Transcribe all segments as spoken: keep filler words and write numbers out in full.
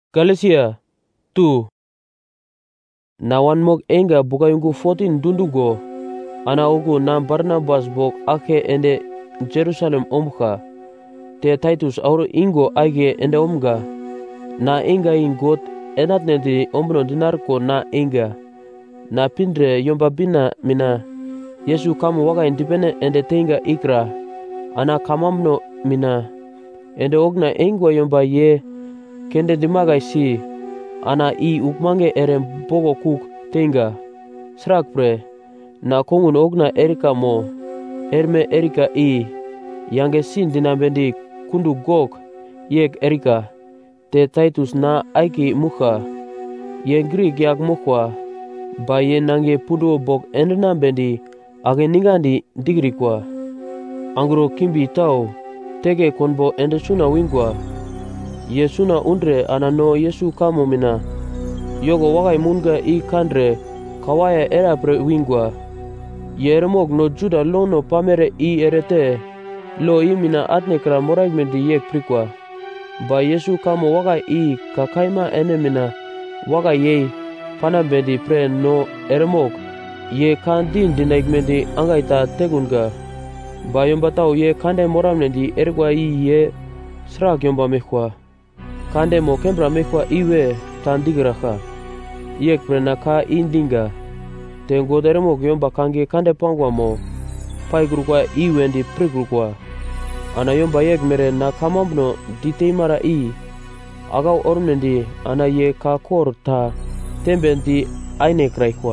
Galatia two. Na wan mok enga bukayungu fourteen dundugo ana ugu na Barnabas bok ake ende Jerusalem omka te Titus auro ingo age ende omga na enga ingot enatnedi omno dinarko na enga na pindre yomba bina mina Yesu kamu waka indipene ende tenga ikra ana kamamno mina ende ogna engwa yomba ye kende dimagai si ana i ukmange ere bogo kuk tenga srak pre na kongun ogna erika mo erme erika i yange sin dinambendi kundu gok yek erika te Titus na aiki muka ye Greek yak mukwa ba ye nange pudo bok endenambendi age ningandi digri kwa angro kimbi tau tege konbo ende suna wingwa Yesuna undre anano Yesu kamo mina yogo wakai munga i kandre kawaya era pre wingwa yeremok no juda lono pamere i erete lo i mina atnekra moraigmendi yek prikwa ba Yesu kamo wakai i kakaima ene mina wakai ye panambendi pre no eremok ye kandin dinaigmendi angaita tegunga ba yomba tau ye kande moramnendi ergwa i ye srak yomba mekwa kande mo kembra mekwa iwe tandigraka yek prena ka indinga tengo deremo yomba kange kande pangwa mo pai grukwa iwe ndi prigrukwa ana yomba yek mere na kamambno diteimara i agau ormendi ana ye ka kor ta tembendi aine kraikwa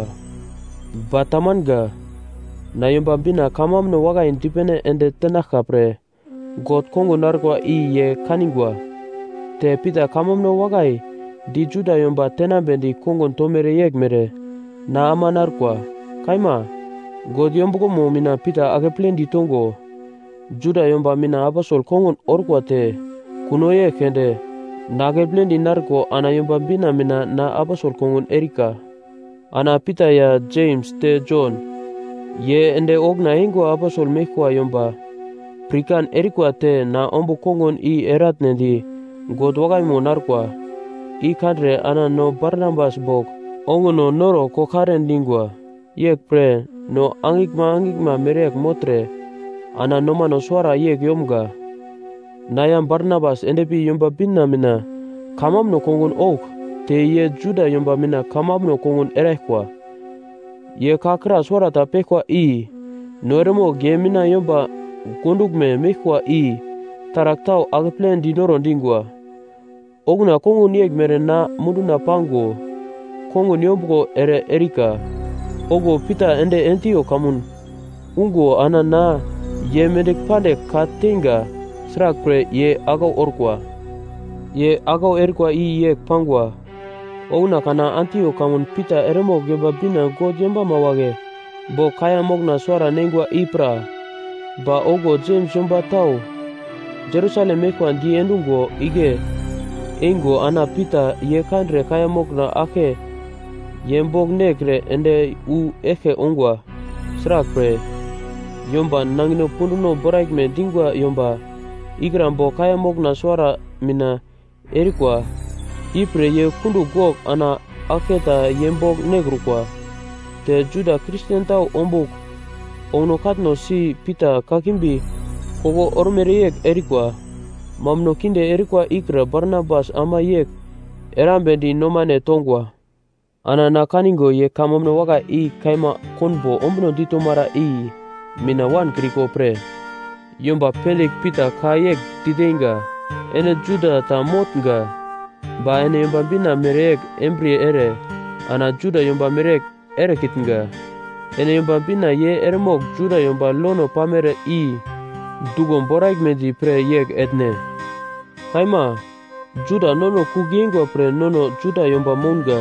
batamanga na yomba bina kamamno waga indipene ende tenaka pre god kongo narkwa i ye kaningwa te pita kamamno wagai di juda yomba tenambendi kongon tomere yek mere na ama narkwa kaima god yombuko mo mina pita ake plendi tongo juda yomba mina apasol kongon orkwa te kuno ye kende na ake plendi narko ana yomba bina mina na apasol kongon erika ana pita ya James te John ye ende ogna ingo apasol mekwa yomba prikan erikwa te na ombo kongon i eratnendi god wagai mo narkwa i kadre ana no Barnabas bok ongono noro ko karen lingwa yek pre no angikma angikma merek motre ana noma no swara yek yomga nayam Barnabas endepi yomba binna mina kamam no kongon ok te ye juda yomba mina kamam no kongon erekwa ye kakra swara ta pekwa i noremo ge mina yomba gondugme mekwa i taraktau ageplen di noro dingwa ogna kongon yek mere na muduna pango kongon yombuko ere erika ogo pita ende entio kamun ungo ana na ye medek pande katenga srak pre ye agau orkwa ye agau erkwa i yek pangwa ogna kana antio kamun pita eremo geba bina god yomba mawage bo kaya mogna swara nengwa ipra ba ogo James yomba tau Jerusalem mekwa di endungo ige engo ana pita ye kandre kaya mogna ake yembog nekre ende u eke ongwa srak pre yomba nangino punduno boraikme dingwa yomba igrambo kaya mogna swara mina erikwa ipre ye kundu gok ana aketa yembog negrukwa te juda Christian tau ombuk ono katno si pita kakimbi kogo ormere yek erikwa mamno kinde erikwa ikra Barnabas ama yek erambendi nomane tongwa ana na kaningo ye kamamno waga i kaima konbo ombno ditomara i mina wan kriko pre yomba pelik pita ka yek didenga ene juda ta motnga ba ene yomba bina merek embrie ere ana juda yomba merek ere kitnga ene yomba bina ye eremok juda yomba lono pamere i dugon boraigmendi pre yek etne kaima juda nono kugingwa pre nono juda yomba monga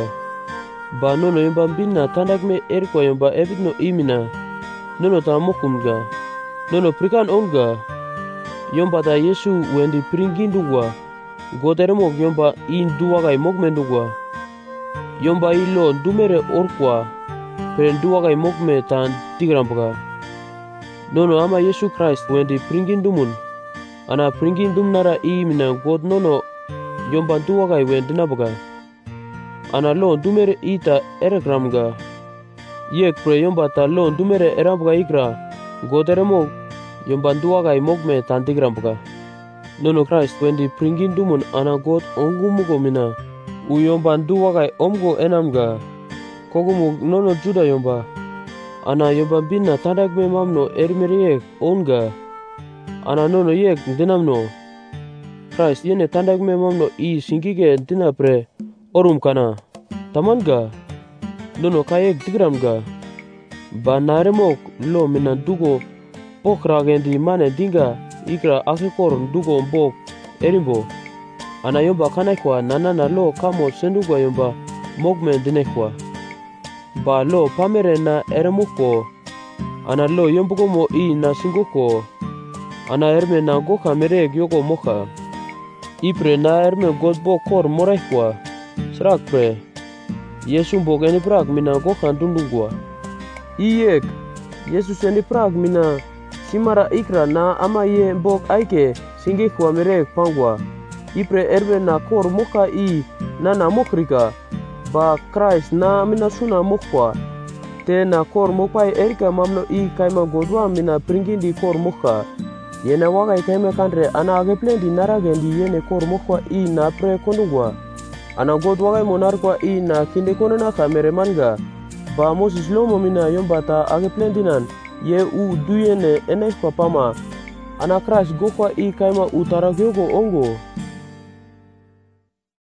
ba nono yomba bina tandakme erkwa yomba ebitno imina nono ta mokumga nono prikan onga yomba ta Yesu wendi pringindugwa goderemok yomba in duwagai mogmendugwa yomba ilo dumere orkwa pre duwagai mogme tan tigrambaga nono ama Yesu Christ wendi pringindumun ana pringindum nara i mina god nono yomba duwagai wen dinabaga. Ana lo dumere ita erekramga. Yek pre yomba ta lo dumere erambaga ikra goderemok yomba duwagai mokme tantigrambaga. Nono Christ wendi pringin dumun ana God ongumugo mina u yomba duwagai omgo enamga. Kogumuk nono Juda yomba ana yomba binna tandagme mamno erimere yek onga. Ana nono yek dinamno Christ yene tandagme mamno i singige dina pre orum kana tamanga. Nono kayek digramga ba naremok lo mina dugo pokragendi mane dinga ikra akikor dugo mbok erimbo. Ana yomba kanaikwa nanana lo kamo sendugwa yomba mogme dinekwa. Ba lo pamere na eremuko ana lo yombugomo i na singuko. Ana erme na goka mereg yoko moka. Ipre na erme godbo kor moraikwa. Srak pre Yesu mbok eni prak mina goka dundungwa. Iyek Yesus eni prak mina simara ikra na ama ye mbok aike singikwa mereg pangwa. Ipre erme na kor moka i na na mokrika. Ba Christ na mina suna mokwa. Te na kor mokpai erika mamno i kaima godwa mina pringindi kor moka. Yene wagai kaima kandre ana ageplendi naragendi yene kor mokwa i na pre kondungwa. Ana god wagai monarkwa i na kinde konona kamere manga. Ba Moses lomo mina yombata ageplendinan ye u duyene enek papama. Ana Christ gokwa i kaima utaragyogo ongo.